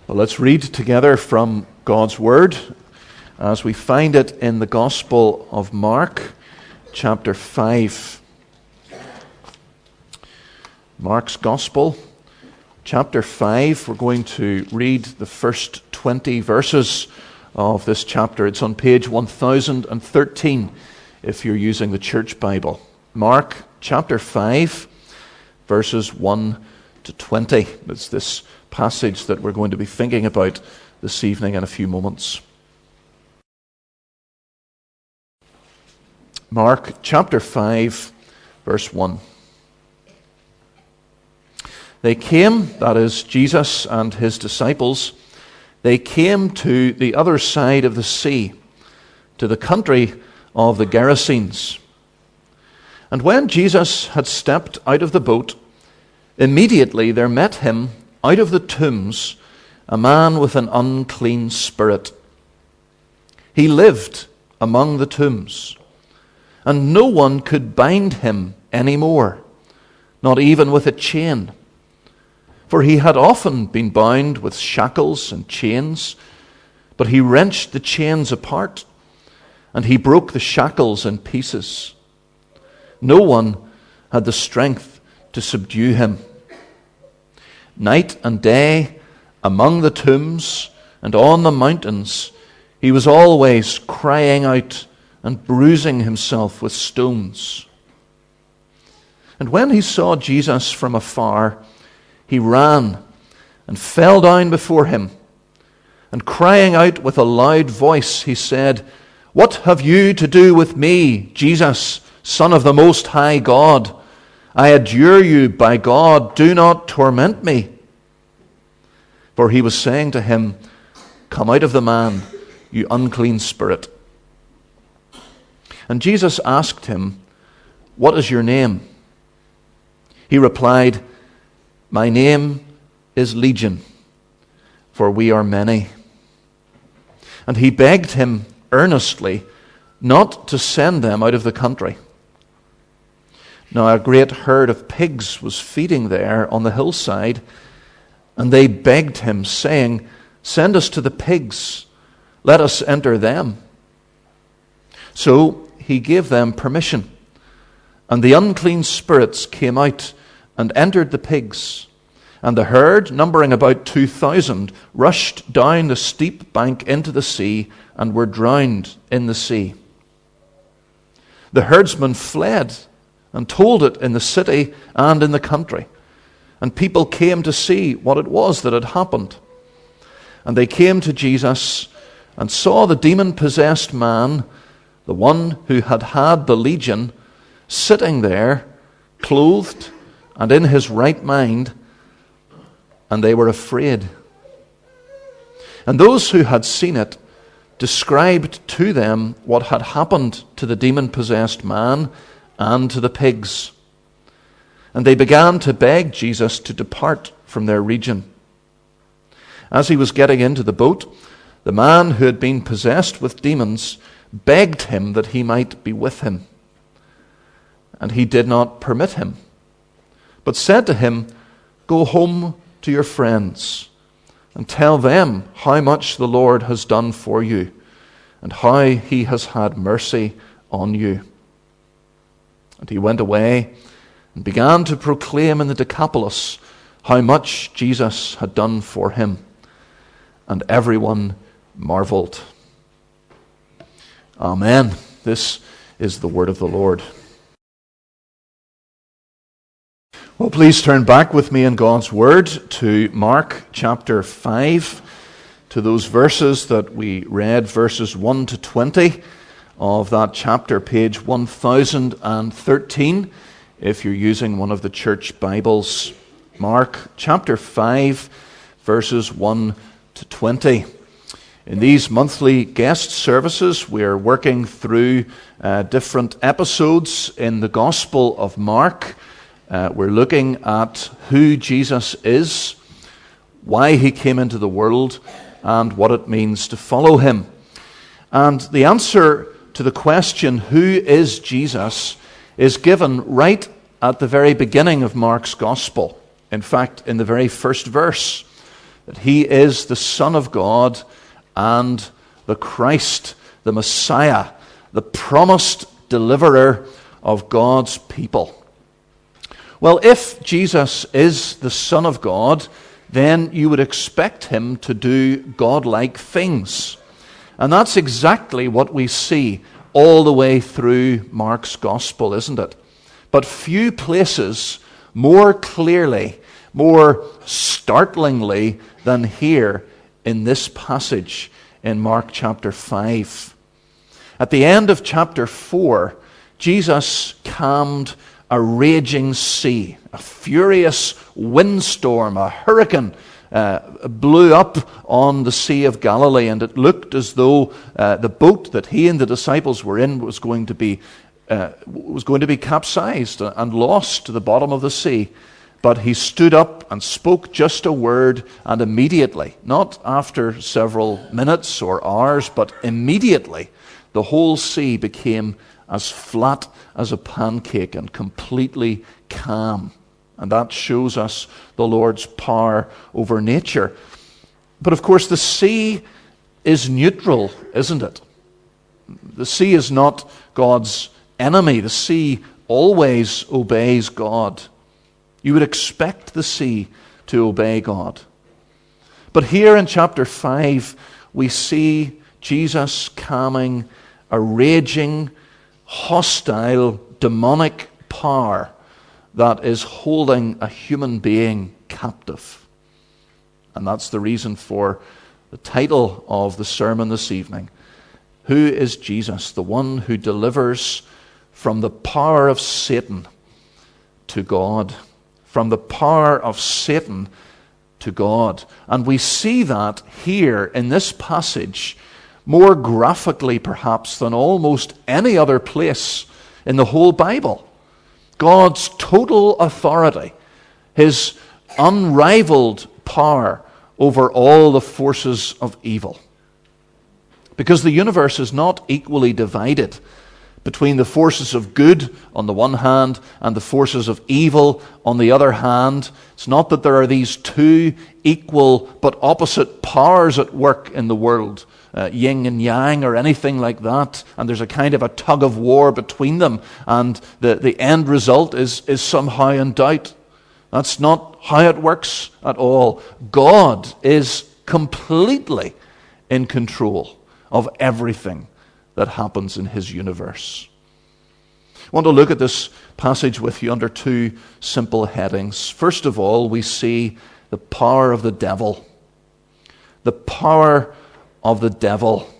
Well, let's read together from God's Word as we find it in the Gospel of Mark, chapter 5. Mark's Gospel, chapter 5. We're going to read the first 20 verses of this chapter. It's on page 1013 if you're using the Church Bible. Mark, chapter 5, verses 1 to 20. It's this passage that we're going to be thinking about this evening in a few moments. Mark chapter 5, verse 1. They came, that is, Jesus and his disciples, they came to the other side of the sea, to the country of the Gerasenes. And when Jesus had stepped out of the boat, immediately there met him out of the tombs a man with an unclean spirit. He lived among the tombs, and no one could bind him any more, not even with a chain. For he had often been bound with shackles and chains, but he wrenched the chains apart, and he broke the shackles in pieces. No one had the strength to subdue him. Night and day, among the tombs and on the mountains, he was always crying out and bruising himself with stones. And when he saw Jesus from afar, he ran and fell down before him, and crying out with a loud voice, he said, "What have you to do with me, Jesus, Son of the Most High God? I adjure you by God, do not torment me." For he was saying to him, "Come out of the man, you unclean spirit." And Jesus asked him, "What is your name?" He replied, "My name is Legion, for we are many." And he begged him earnestly not to send them out of the country. Now a great herd of pigs was feeding there on the hillside, and they begged him, saying, "Send us to the pigs, let us enter them." So he gave them permission, and the unclean spirits came out and entered the pigs, and the herd, numbering about 2,000, rushed down the steep bank into the sea and were drowned in the sea. The herdsmen fled and told it in the city and in the country, and people came to see what it was that had happened. And they came to Jesus and saw the demon-possessed man, the one who had had the legion, sitting there, clothed and in his right mind, and they were afraid. And those who had seen it described to them what had happened to the demon-possessed man and to the pigs. And they began to beg Jesus to depart from their region. As he was getting into the boat, the man who had been possessed with demons begged him that he might be with him. And he did not permit him, but said to him, "Go home to your friends and tell them how much the Lord has done for you and how he has had mercy on you." And he went away and began to proclaim in the Decapolis how much Jesus had done for him. And everyone marveled. Amen. This is the word of the Lord. Well, please turn back with me in God's Word to Mark chapter 5, to those verses that we read, verses 1 to 20 of that chapter, page 1013, if you're using one of the church Bibles. Mark chapter 5, verses 1 to 20. In these monthly guest services, we're working through different episodes in the Gospel of Mark. We're looking at who Jesus is, why he came into the world, and what it means to follow him. And the answer to the question, who is Jesus, is given right at the very beginning of Mark's Gospel. In fact, in the very first verse, that he is the Son of God and the Christ, the Messiah, the promised deliverer of God's people. Well, if Jesus is the Son of God, then you would expect him to do godlike things. And that's exactly what we see all the way through Mark's Gospel, isn't it? But few places more clearly, more startlingly than here in this passage in Mark chapter 5. At the end of chapter 4, Jesus calmed a raging sea. A furious windstorm, a hurricane blew up on the Sea of Galilee, and it looked as though the boat that he and the disciples were in was going to be capsized and lost to the bottom of the sea. But he stood up and spoke just a word, and immediately, not after several minutes or hours, but immediately, the whole sea became as flat as a pancake and completely calm. And that shows us the Lord's power over nature. But of course, the sea is neutral, isn't it? The sea is not God's enemy. The sea always obeys God. You would expect the sea to obey God. But here in chapter 5, we see Jesus calming a raging, hostile, demonic power that is holding a human being captive. And that's the reason for the title of the sermon this evening. Who is Jesus? The one who delivers from the power of Satan to God. From the power of Satan to God. And we see that here in this passage more graphically perhaps than almost any other place in the whole Bible. God's total authority, his unrivaled power over all the forces of evil. Because the universe is not equally divided between the forces of good on the one hand and the forces of evil on the other hand. It's not that there are these two equal but opposite powers at work in the world, yin and yang or anything like that, and there's a kind of a tug of war between them, and the end result is somehow in doubt. That's not how it works at all. God is completely in control of everything that happens in his universe. I want to look at this passage with you under two simple headings. First of all, we see the power of the devil. The power of the devil.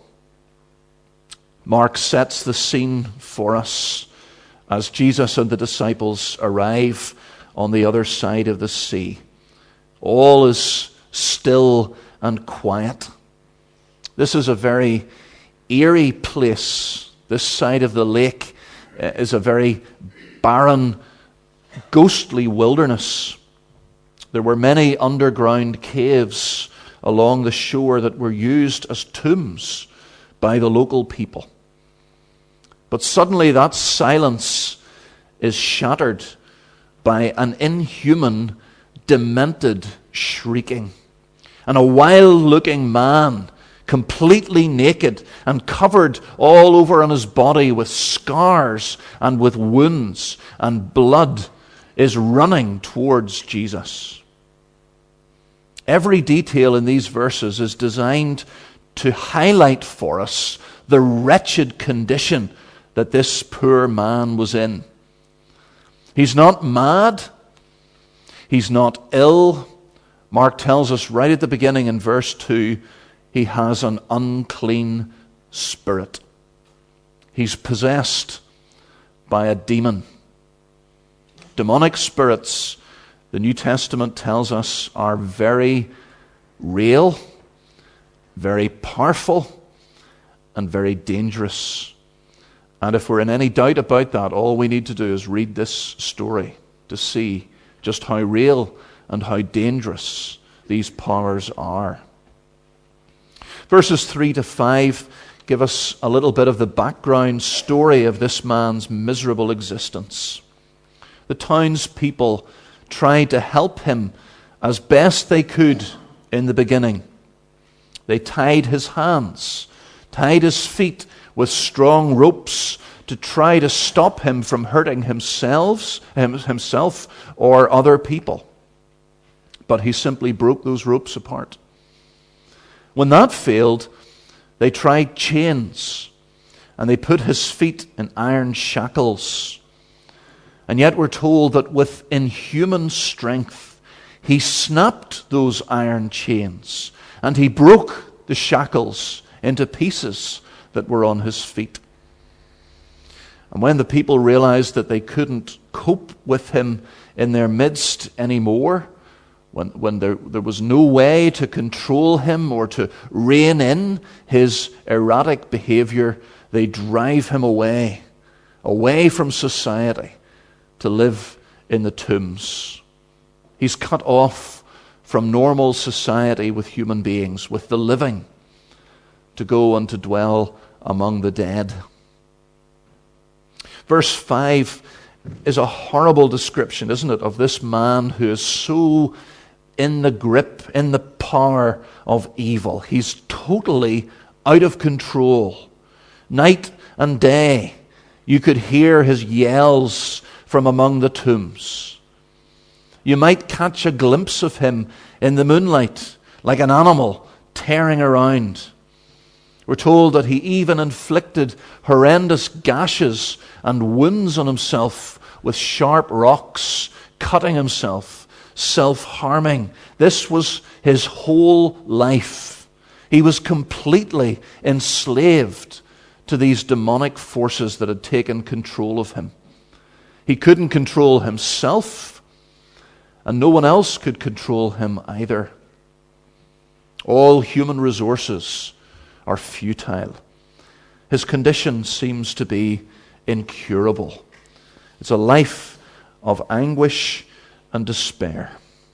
Mark sets the scene for us as Jesus and the disciples arrive on the other side of the sea. All is still and quiet. This is a very eerie place. This side of the lake is a very barren, ghostly wilderness. There were many underground caves along the shore that were used as tombs by the local people. But suddenly that silence is shattered by an inhuman, demented shrieking. And a wild-looking man, completely naked and covered all over on his body with scars and with wounds and blood, is running towards Jesus. Every detail in these verses is designed to highlight for us the wretched condition that this poor man was in. He's not mad. He's not ill. Mark tells us right at the beginning in verse 2, he has an unclean spirit. He's possessed by a demon. Demonic spirits, the New Testament tells us, are very real, very powerful, and very dangerous. And if we're in any doubt about that, all we need to do is read this story to see just how real and how dangerous these powers are. Verses 3 to 5 give us a little bit of the background story of this man's miserable existence. The townspeople tried to help him as best they could in the beginning. They tied his hands, tied his feet with strong ropes to try to stop him from hurting himself or other people. But he simply broke those ropes apart. When that failed, they tried chains, and they put his feet in iron shackles. And yet we're told that with inhuman strength, he snapped those iron chains, and he broke the shackles into pieces that were on his feet. And when the people realized that they couldn't cope with him in their midst anymore, when there was no way to control him or to rein in his erratic behavior, they drive him away from society to live in the tombs. He's cut off from normal society with human beings, with the living, to go and to dwell among the dead. Verse 5 is a horrible description, isn't it, of this man who is so in the grip, in the power of evil. He's totally out of control. Night and day, you could hear his yells from among the tombs. You might catch a glimpse of him in the moonlight, like an animal tearing around. We're told that he even inflicted horrendous gashes and wounds on himself with sharp rocks, cutting himself, self-harming. This was his whole life. He was completely enslaved to these demonic forces that had taken control of him. He couldn't control himself, and no one else could control him either. All human resources are futile. His condition seems to be incurable. It's a life of anguish and despair.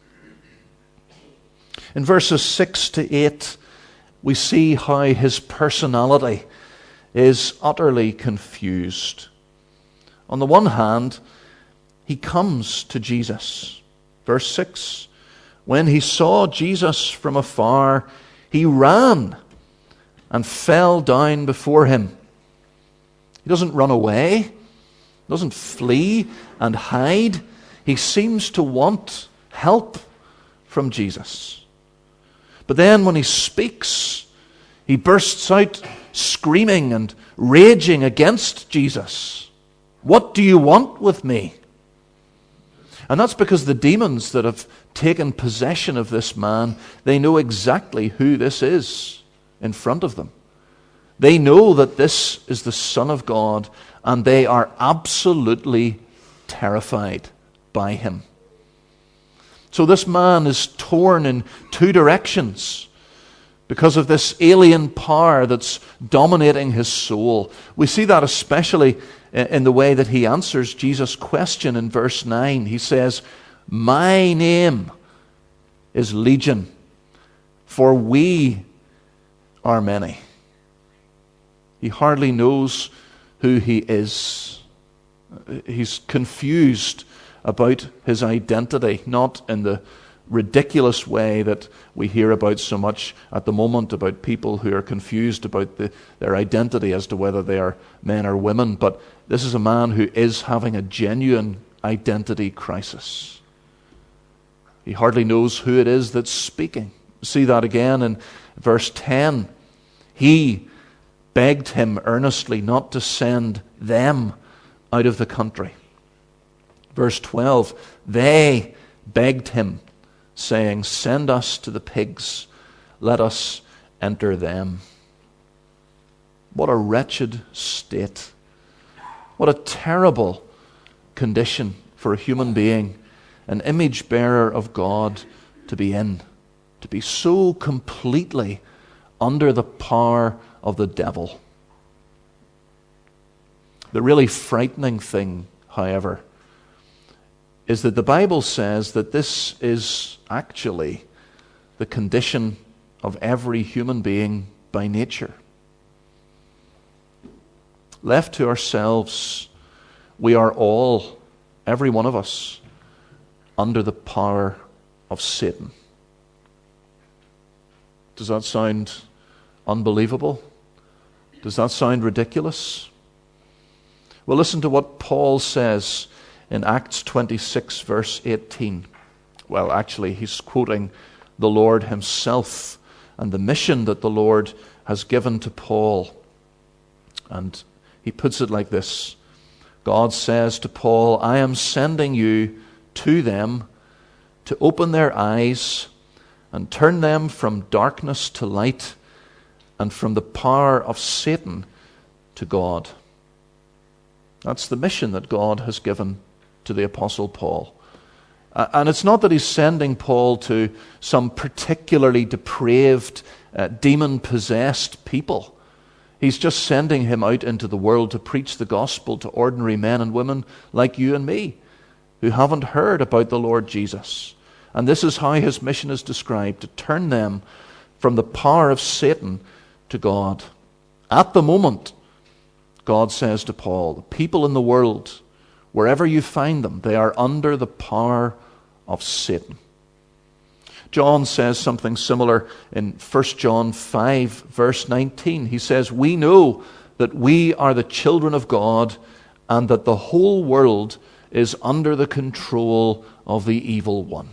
In verses 6 to 8, we see how his personality is utterly confused. On the one hand, he comes to Jesus. Verse 6, when he saw Jesus from afar, he ran and fell down before him. He doesn't run away, doesn't flee and hide. He seems to want help from Jesus. But then when he speaks, he bursts out screaming and raging against Jesus. What do you want with me? And that's because the demons that have taken possession of this man, they know exactly who this is in front of them. They know that this is the Son of God, and they are absolutely terrified by him. So this man is torn in two directions because of this alien power that's dominating his soul. We see that especially in the way that he answers Jesus' question in verse 9. He says, "My name is Legion, for we are many." He hardly knows who he is. He's confused about his identity, not in the ridiculous way that we hear about so much at the moment about people who are confused about their identity as to whether they are men or women, but this is a man who is having a genuine identity crisis. He hardly knows who it is that's speaking. See that again in verse 10. He begged him earnestly not to send them out of the country. Verse 12, they begged him, saying, "Send us to the pigs, let us enter them." What a wretched state. What a terrible condition for a human being, an image bearer of God, to be in. To be so completely under the power of the devil. The really frightening thing, however, is that the Bible says that this is actually the condition of every human being by nature. Left to ourselves, we are all, every one of us, under the power of Satan. Does that sound unbelievable? Does that sound ridiculous? Well, listen to what Paul says in Acts 26, verse 18. Well, actually, he's quoting the Lord himself and the mission that the Lord has given to Paul. And he puts it like this. God says to Paul, I am sending you to them to open their eyes and turn them from darkness to light and from the power of Satan to God. That's the mission that God has given to the Apostle Paul. And it's not that he's sending Paul to some particularly depraved, demon-possessed people. He's just sending him out into the world to preach the gospel to ordinary men and women like you and me, who haven't heard about the Lord Jesus. And this is how his mission is described, to turn them from the power of Satan to God. At the moment, God says to Paul, the people in the world, wherever you find them, they are under the power of Satan. John says something similar in 1 John 5, verse 19. He says, we know that we are the children of God and that the whole world is under the control of the evil one.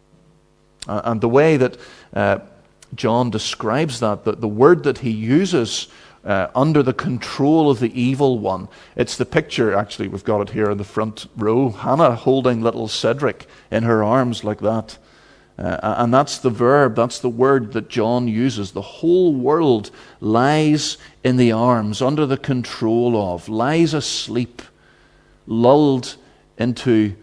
And the way that John describes that, the word that he uses, under the control of the evil one, it's the picture, actually, we've got it here in the front row, Hannah holding little Cedric in her arms like that. And that's the verb, that's the word that John uses. The whole world lies in the arms, under the control of, lies asleep, lulled into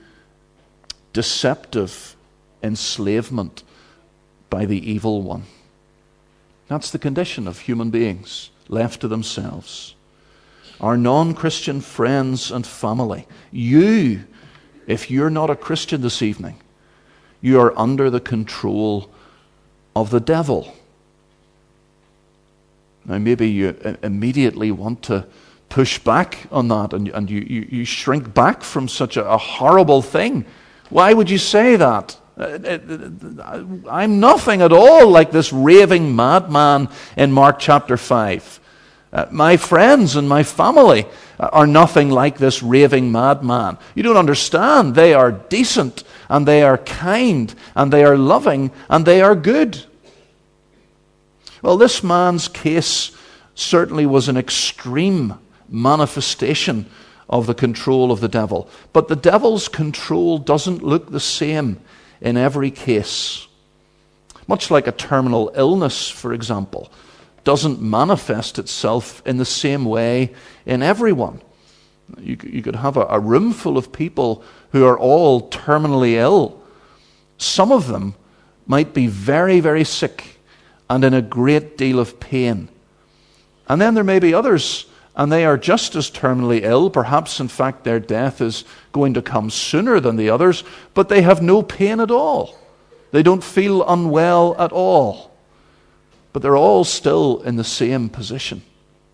deceptive enslavement by the evil one. That's the condition of human beings, left to themselves. Our non-Christian friends and family, you, if you're not a Christian this evening, you are under the control of the devil. Now maybe you immediately want to push back on that, and you shrink back from such a horrible thing. Why would you say that? I'm nothing at all like this raving madman in Mark chapter 5. My friends and my family are nothing like this raving madman. You don't understand. They are decent, and they are kind, and they are loving, and they are good. Well, this man's case certainly was an extreme manifestation of the control of the devil. But the devil's control doesn't look the same in every case. Much like a terminal illness, for example, doesn't manifest itself in the same way in everyone. You could have a room full of people who are all terminally ill. Some of them might be very, very sick and in a great deal of pain. And then there may be others, and they are just as terminally ill. Perhaps, in fact, their death is going to come sooner than the others, but they have no pain at all. They don't feel unwell at all. But they're all still in the same position.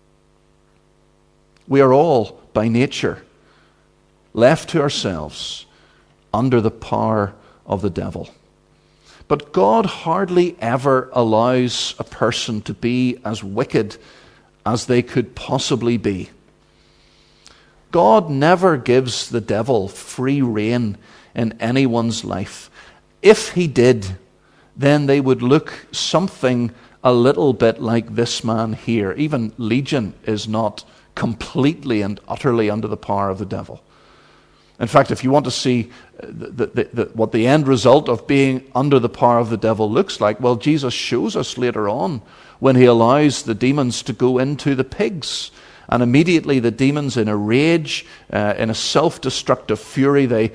We are all, by nature, left to ourselves under the power of the devil. But God hardly ever allows a person to be as wicked as they could possibly be. God never gives the devil free rein in anyone's life. If he did, then they would look something a little bit like this man here. Even Legion is not completely and utterly under the power of the devil. In fact, if you want to see what the end result of being under the power of the devil looks like, well, Jesus shows us later on when he allows the demons to go into the pigs. And immediately the demons, in a rage, in a self-destructive fury, they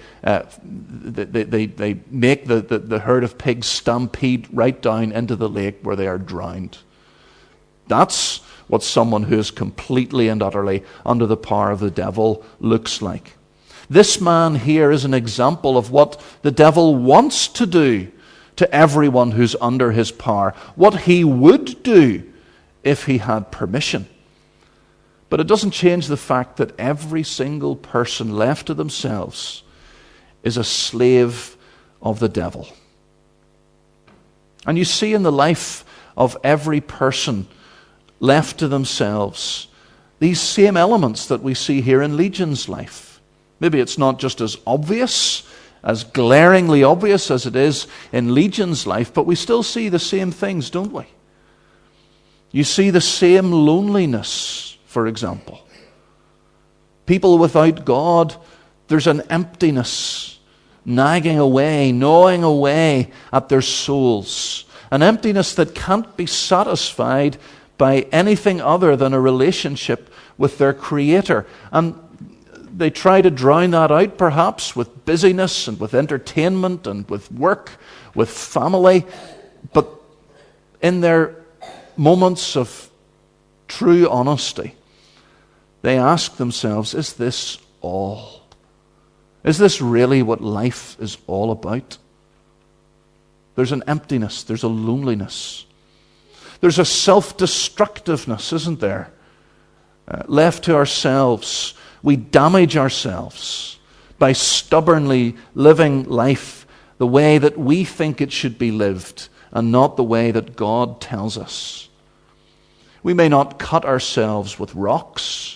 make the herd of pigs stampede right down into the lake where they are drowned. That's what someone who is completely and utterly under the power of the devil looks like. This man here is an example of what the devil wants to do to everyone who's under his power, what he would do if he had permission. But it doesn't change the fact that every single person left to themselves is a slave of the devil. And you see in the life of every person left to themselves these same elements that we see here in Legion's life. Maybe it's not just as obvious, as glaringly obvious as it is in Legion's life, but we still see the same things, don't we? You see the same loneliness, for example. People without God, there's an emptiness nagging away, gnawing away at their souls. An emptiness that can't be satisfied by anything other than a relationship with their Creator. And they try to drown that out perhaps with busyness and with entertainment and with work, with family. But in their moments of true honesty, they ask themselves, is this all? Is this really what life is all about? There's an emptiness, there's a loneliness. There's a self-destructiveness, isn't there? Left to ourselves, we damage ourselves by stubbornly living life the way that we think it should be lived and not the way that God tells us. We may not cut ourselves with rocks,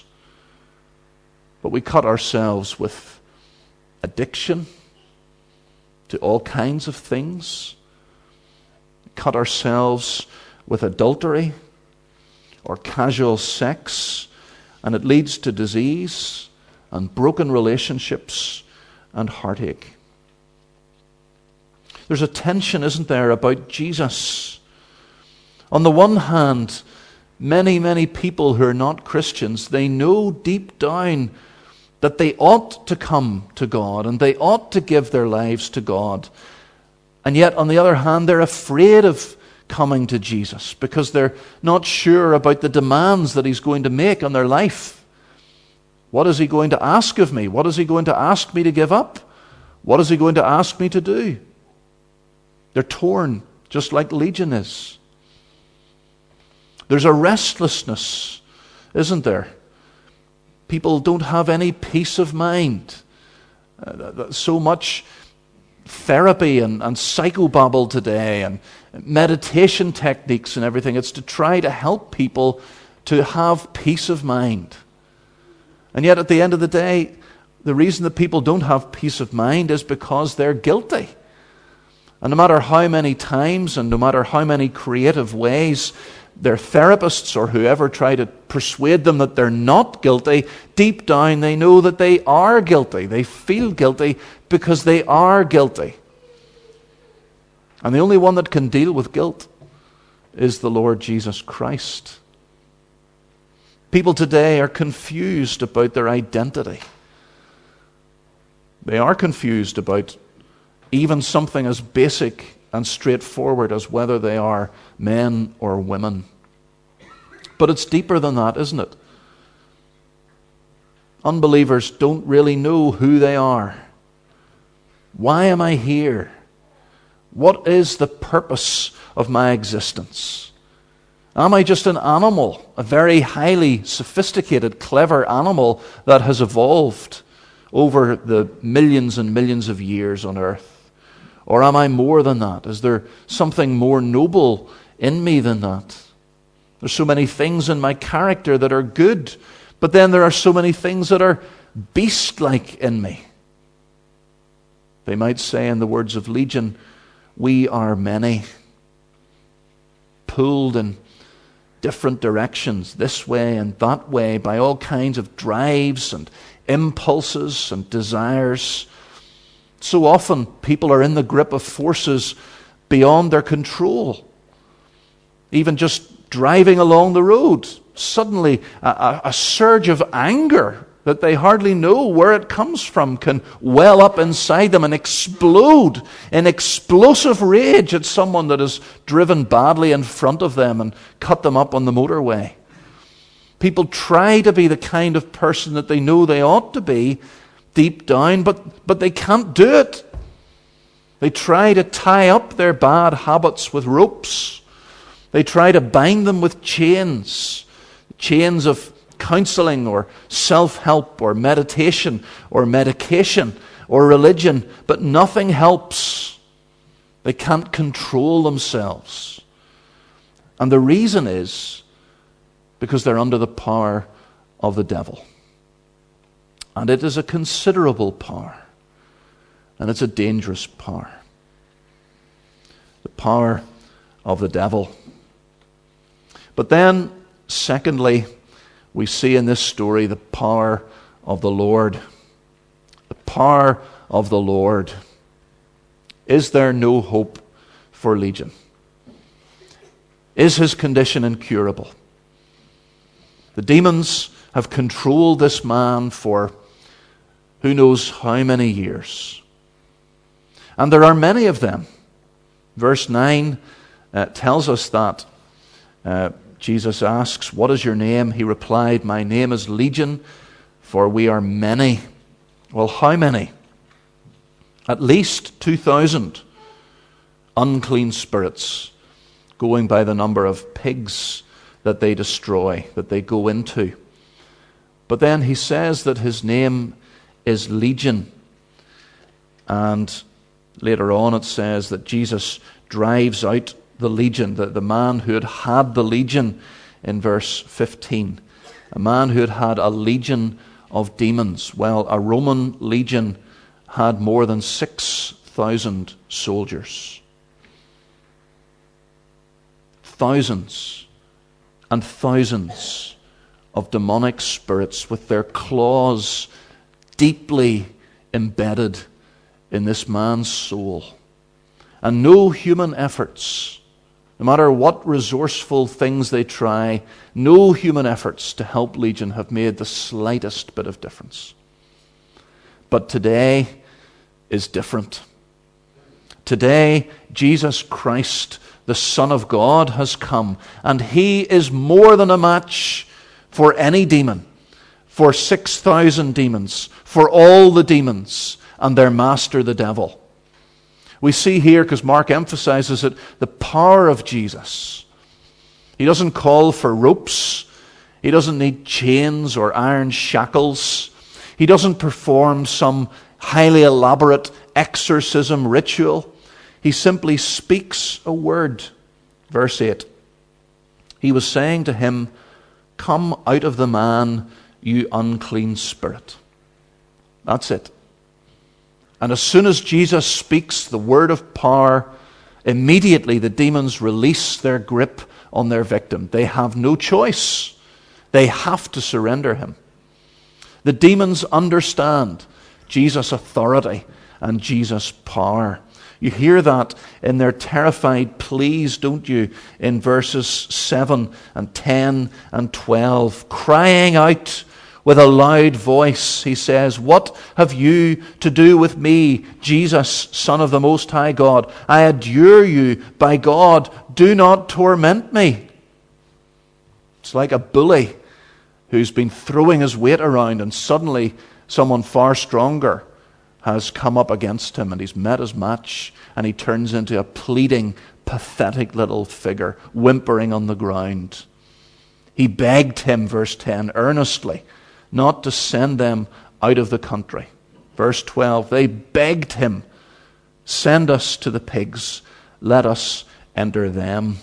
but we cut ourselves with addiction to all kinds of things. Cut ourselves with adultery or casual sex, and it leads to disease and broken relationships and heartache. There's a tension, isn't there, about Jesus. On the one hand, many people who are not Christians, they know deep down that they ought to come to God and they ought to give their lives to God. And yet, on the other hand, they're afraid of coming to Jesus because they're not sure about the demands that He's going to make on their life. What is He going to ask of me? What is He going to ask me to give up? What is He going to ask me to do? They're torn, just like Legion is. There's a restlessness, isn't there? People don't have any peace of mind. So much therapy and psychobabble today and meditation techniques and everything. It's to try to help people to have peace of mind. And yet at the end of the day, the reason that people don't have peace of mind is because they're guilty. And no matter how many times and no matter how many creative ways their therapists or whoever try to persuade them that they're not guilty, deep down they know that they are guilty. They feel guilty because they are guilty. And the only one that can deal with guilt is the Lord Jesus Christ. People today are confused about their identity. They are confused about even something as basic and straightforward as whether they are men or women. But it's deeper than that, isn't it? Unbelievers don't really know who they are. Why am I here? What is the purpose of my existence? Am I just an animal, a very highly sophisticated, clever animal that has evolved over the millions and millions of years on earth? Or am I more than that? Is there something more noble in me than that? There's so many things in my character that are good, but then there are so many things that are beast-like in me. They might say in the words of Legion, we are many, pulled in different directions, this way and that way, by all kinds of drives and impulses and desires. So often people are in the grip of forces beyond their control. Even just driving along the road, suddenly a surge of anger that they hardly know where it comes from can well up inside them and explode in explosive rage at someone that has driven badly in front of them and cut them up on the motorway. People try to be the kind of person that they know they ought to be deep down, but they can't do it. They try to tie up their bad habits with ropes. They try to bind them with chains of counseling or self-help or meditation or medication or religion, but nothing helps. They can't control themselves. And the reason is because they're under the power of the devil. And it is a considerable power. And it's a dangerous power. The power of the devil. But then, secondly, we see in this story the power of the Lord. The power of the Lord. Is there no hope for Legion? Is his condition incurable? The demons have controlled this man for who knows how many years. And there are many of them. Verse 9 tells us that Jesus asks, "What is your name?" He replied, "My name is Legion, for we are many." Well, how many? At least 2,000 unclean spirits, going by the number of pigs that they destroy, that they go into. But then he says that his name is Legion. And later on it says that Jesus drives out the legion, the man who had the legion in verse 15. A man who had a legion of demons. Well, a Roman legion had more than 6,000 soldiers. Thousands and thousands of demonic spirits with their claws deeply embedded in this man's soul. And no human efforts, no matter what resourceful things they try, no human efforts to help Legion have made the slightest bit of difference. But today is different. Today, Jesus Christ, the Son of God, has come, and he is more than a match for any demon, for 6,000 demons, for all the demons and their master, the devil. We see here, because Mark emphasizes it, the power of Jesus. He doesn't call for ropes. He doesn't need chains or iron shackles. He doesn't perform some highly elaborate exorcism ritual. He simply speaks a word. Verse 8. He was saying to him, "Come out of the man, you unclean spirit." That's it. And as soon as Jesus speaks the word of power, immediately the demons release their grip on their victim. They have no choice. They have to surrender him. The demons understand Jesus' authority and Jesus' power. You hear that in their terrified pleas, don't you? In verses 7 and 10 and 12. Crying out with a loud voice, he says, "What have you to do with me, Jesus, Son of the Most High God? I adjure you by God, do not torment me." It's like a bully who's been throwing his weight around, and suddenly someone far stronger has come up against him, and he's met his match, and he turns into a pleading, pathetic little figure, whimpering on the ground. He begged him, verse 10, earnestly, not to send them out of the country. Verse 12, they begged him, "Send us to the pigs, let us enter them."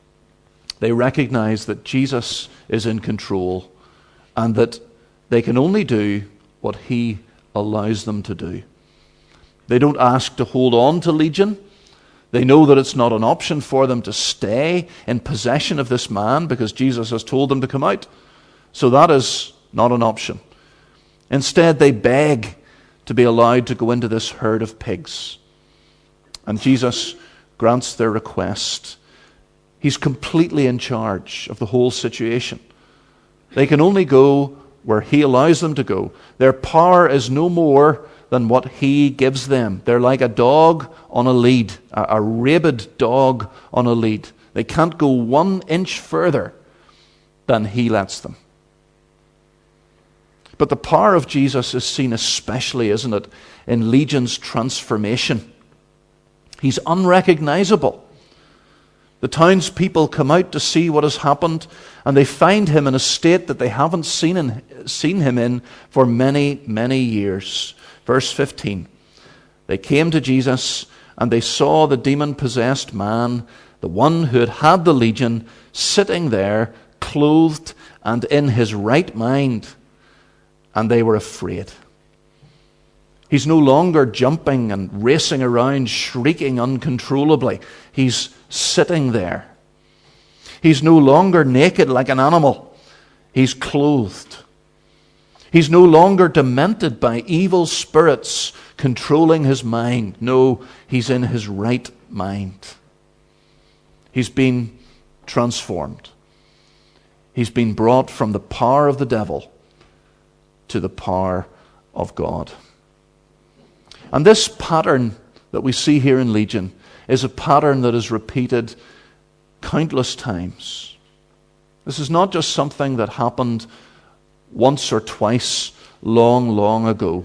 They recognize that Jesus is in control and that they can only do what he allows them to do. They don't ask to hold on to Legion. They know that it's not an option for them to stay in possession of this man because Jesus has told them to come out. So that is not an option. Instead, they beg to be allowed to go into this herd of pigs. And Jesus grants their request. He's completely in charge of the whole situation. They can only go where he allows them to go. Their power is no more than what he gives them. They're like a dog on a lead, a rabid dog on a lead. They can't go 1 inch further than he lets them. But the power of Jesus is seen especially, isn't it, in Legion's transformation. He's unrecognizable. The townspeople come out to see what has happened, and they find him in a state that they haven't seen him in for many, many years. Verse 15. They came to Jesus, and they saw the demon-possessed man the one who had had the legion, sitting there, clothed and in his right mind, and they were afraid. He's no longer jumping and racing around, shrieking uncontrollably. He's sitting there. He's no longer naked like an animal. He's clothed. He's no longer demented by evil spirits controlling his mind. No, he's in his right mind. He's been transformed. He's been brought from the power of the devil to the power of God. And this pattern that we see here in Legion is a pattern that is repeated countless times. This is not just something that happened once or twice long, long ago.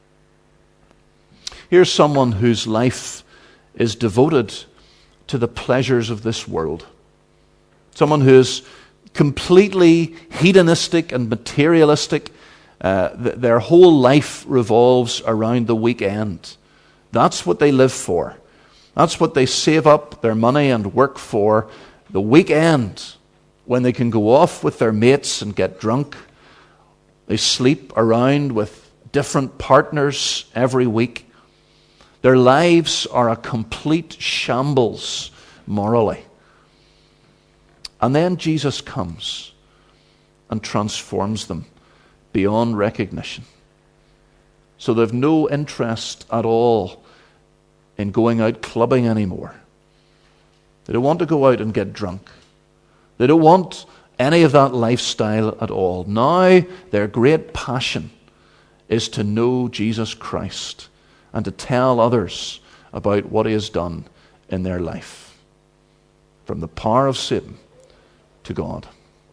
Here's someone whose life is devoted to the pleasures of this world. Someone who is completely hedonistic and materialistic. Their whole life revolves around the weekend. That's what they live for. That's what they save up their money and work for. The weekend, when they can go off with their mates and get drunk. They sleep around with different partners every week. Their lives are a complete shambles morally. And then Jesus comes and transforms them beyond recognition. So they've no interest at all in going out clubbing anymore. They don't want to go out and get drunk. They don't want any of that lifestyle at all. Now their great passion is to know Jesus Christ and to tell others about what he has done in their life. From the power of Satan to God.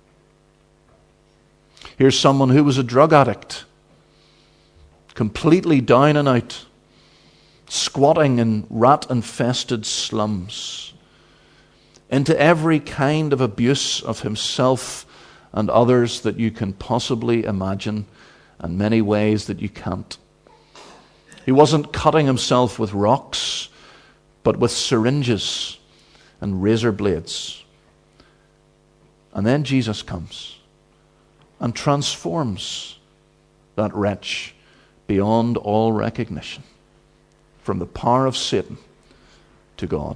Here's someone who was a drug addict, completely down and out, squatting in rat-infested slums, into every kind of abuse of himself and others that you can possibly imagine, and many ways that you can't. He wasn't cutting himself with rocks, but with syringes and razor blades. And then Jesus comes and transforms that wretch beyond all recognition, from the power of Satan to God.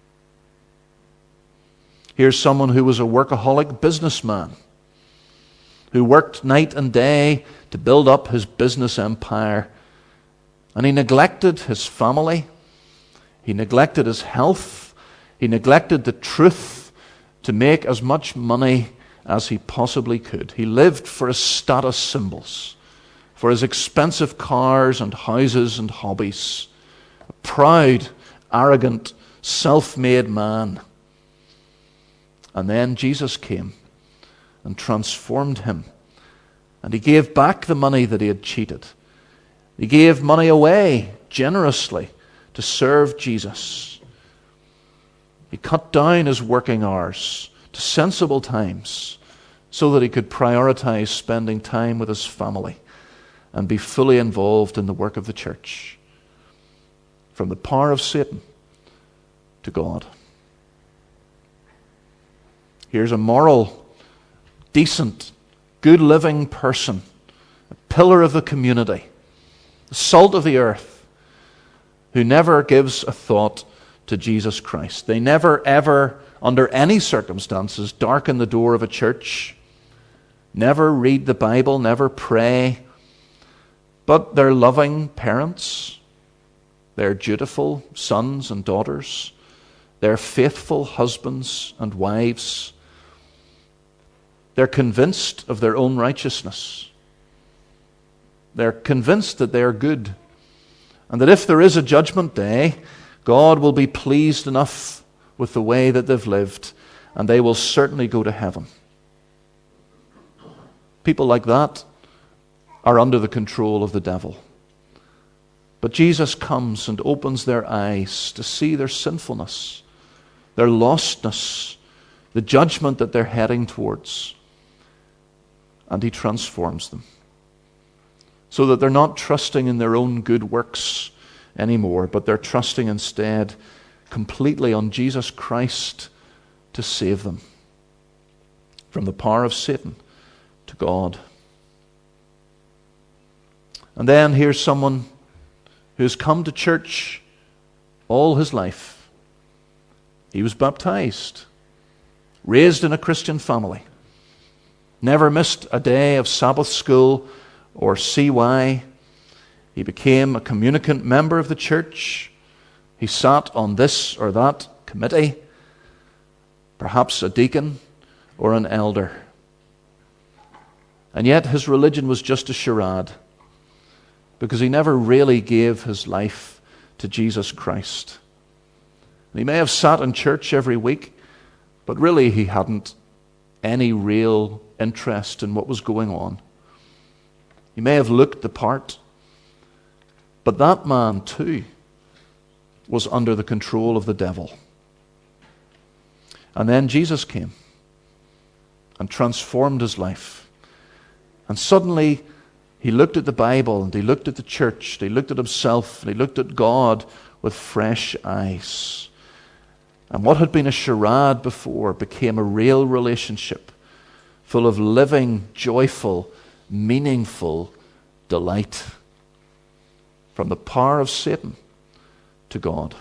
Here's someone who was a workaholic businessman, who worked night and day to build up his business empire, and he neglected his family, he neglected his health, he neglected the truth to make as much money as he possibly could. He lived for his status symbols, for his expensive cars and houses and hobbies. A proud, arrogant, self-made man. And then Jesus came and transformed him. And he gave back the money that he had cheated. He gave money away generously to serve Jesus. He cut down his working hours to sensible times so that he could prioritize spending time with his family and be fully involved in the work of the church. From the power of Satan to God. Here's a moral, decent, good living person, a pillar of the community, the salt of the earth, who never gives a thought to Jesus Christ. They never, ever, under any circumstances, darken the door of a church, never read the Bible, never pray, but they're loving parents, they're dutiful sons and daughters, they're faithful husbands and wives. They're convinced of their own righteousness. They're convinced that they are good, and that if there is a judgment day, God will be pleased enough with the way that they've lived, and they will certainly go to heaven. People like that are under the control of the devil. But Jesus comes and opens their eyes to see their sinfulness, their lostness, the judgment that they're heading towards. And he transforms them so that they're not trusting in their own good works anymore, but they're trusting instead completely on Jesus Christ to save them. From the power of Satan to God. And then here's someone who has come to church all his life. He was baptized, raised in a Christian family, never missed a day of Sabbath school or CY. He became a communicant member of the church. He sat on this or that committee, perhaps a deacon or an elder. And yet his religion was just a charade, because he never really gave his life to Jesus Christ. He may have sat in church every week, but really he hadn't any real interest in what was going on. He may have looked the part, but that man too was under the control of the devil. And then Jesus came and transformed his life. And suddenly he looked at the Bible, and he looked at the church, and he looked at himself, and he looked at God with fresh eyes. And what had been a charade before became a real relationship, full of living, joyful, meaningful delight. From the power of Satan to God.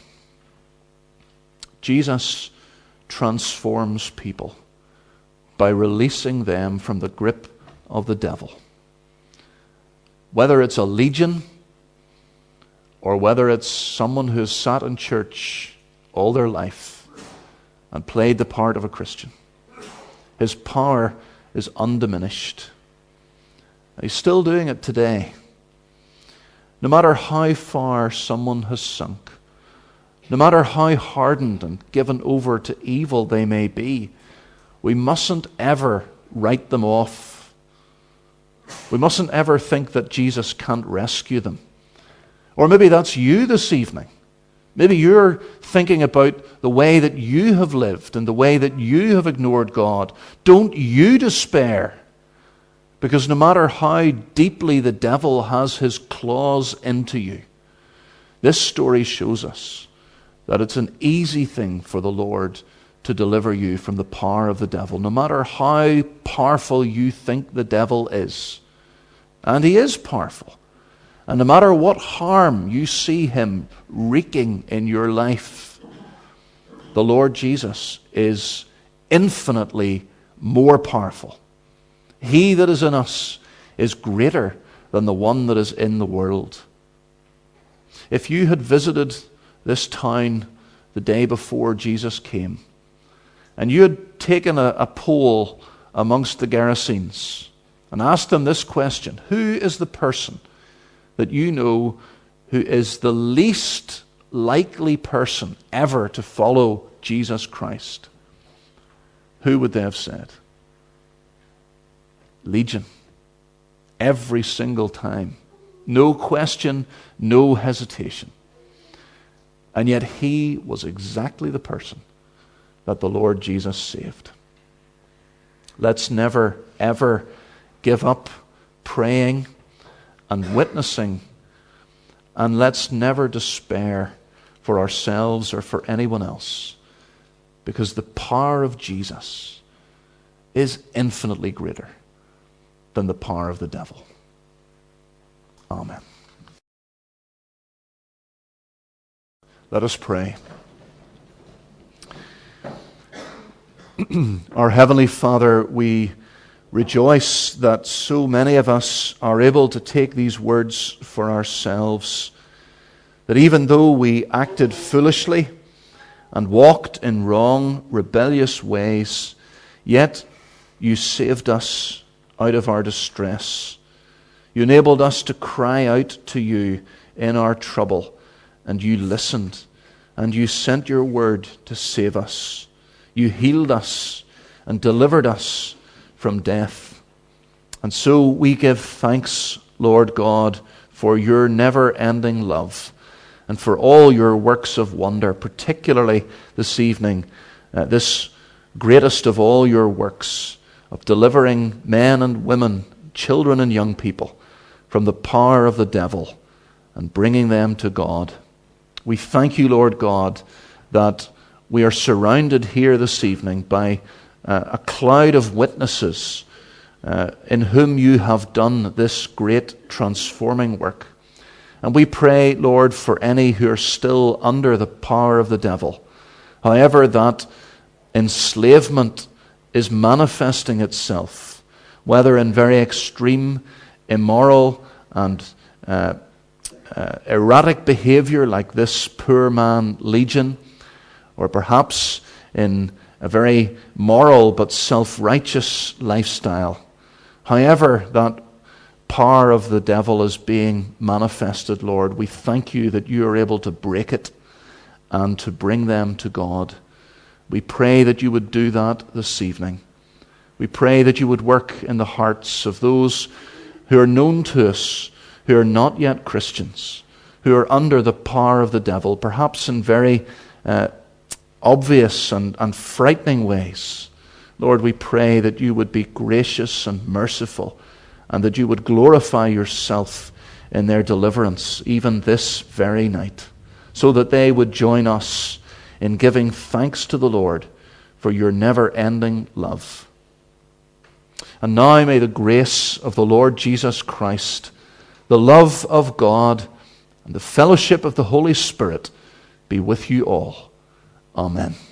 Jesus transforms people by releasing them from the grip of the devil. Whether it's a legion or whether it's someone who has sat in church all their life and played the part of a Christian, his power is undiminished. He's still doing it today. No matter how far someone has sunk, no matter how hardened and given over to evil they may be, we mustn't ever write them off. We mustn't ever think that Jesus can't rescue them. Or maybe that's you this evening. Maybe you're thinking about the way that you have lived and the way that you have ignored God. Don't you despair. Because no matter how deeply the devil has his claws into you, this story shows us that it's an easy thing for the Lord to deliver you from the power of the devil. No matter how powerful you think the devil is, and he is powerful, and no matter what harm you see him wreaking in your life, the Lord Jesus is infinitely more powerful. He that is in us is greater than the one that is in the world. If you had visited this town the day before Jesus came, and you had taken a poll amongst the Gerasenes and asked them this question: who is the person that you know who is the least likely person ever to follow Jesus Christ? Who would they have said? Legion. Every single time. No question, no hesitation. And yet he was exactly the person that the Lord Jesus saved. Let's never, ever give up praying and witnessing, and let's never despair for ourselves or for anyone else, because the power of Jesus is infinitely greater than the power of the devil. Amen. Let us pray. Our Heavenly Father, we rejoice that so many of us are able to take these words for ourselves, that even though we acted foolishly and walked in wrong, rebellious ways, yet you saved us out of our distress. You enabled us to cry out to you in our trouble, and you listened, and you sent your word to save us. You healed us and delivered us from death. And so we give thanks, Lord God, for your never-ending love and for all your works of wonder, particularly this evening, this greatest of all your works of delivering men and women, children and young people from the power of the devil and bringing them to God. We thank you, Lord God, that we are surrounded here this evening by a cloud of witnesses in whom you have done this great transforming work. And we pray, Lord, for any who are still under the power of the devil, however that enslavement is manifesting itself, whether in very extreme, immoral, and erratic behavior like this poor man Legion, or perhaps in a very moral but self-righteous lifestyle. However that power of the devil is being manifested, Lord, we thank you that you are able to break it and to bring them to God. We pray that you would do that this evening. We pray that you would work in the hearts of those who are known to us, who are not yet Christians, who are under the power of the devil, perhaps in very obvious and frightening ways. Lord, we pray that you would be gracious and merciful, and that you would glorify yourself in their deliverance, even this very night, so that they would join us in giving thanks to the Lord for your never-ending love. And now may the grace of the Lord Jesus Christ, the love of God, and the fellowship of the Holy Spirit be with you all. Amen.